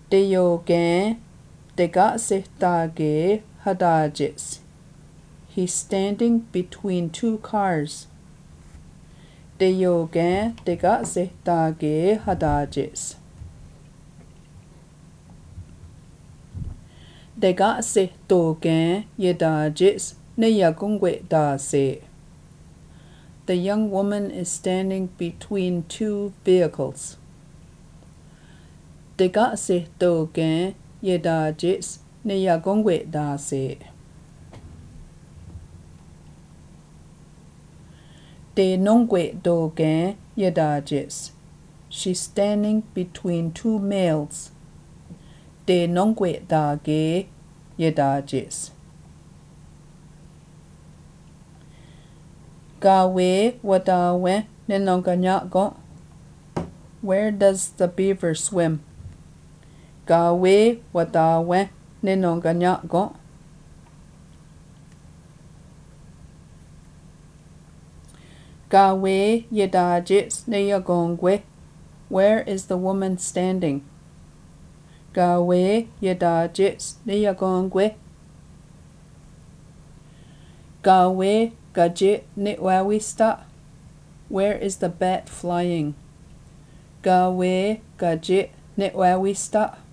Deyogen degasetage hadajis. He's standing between two cars. Deyogen degasetage hadajis. Degasetogen yedajis neyagungwe dase. The young woman is standing between two vehicles. Degasetogen yedajis neyagungwe dase. De nongwe dogen yedajis. She's standing between two males. De nongwe dage yedajis. Gawe wadawe nenonganyago. Where does the beaver swim? Gawe wadawe nenonganyago. Gawe yedajis neyagongwe. Where is the woman standing? Gawe yedajis neyagongwe. Gawe gajit nitwawista. Where is the bat flying? Gawe gajit nitwawista.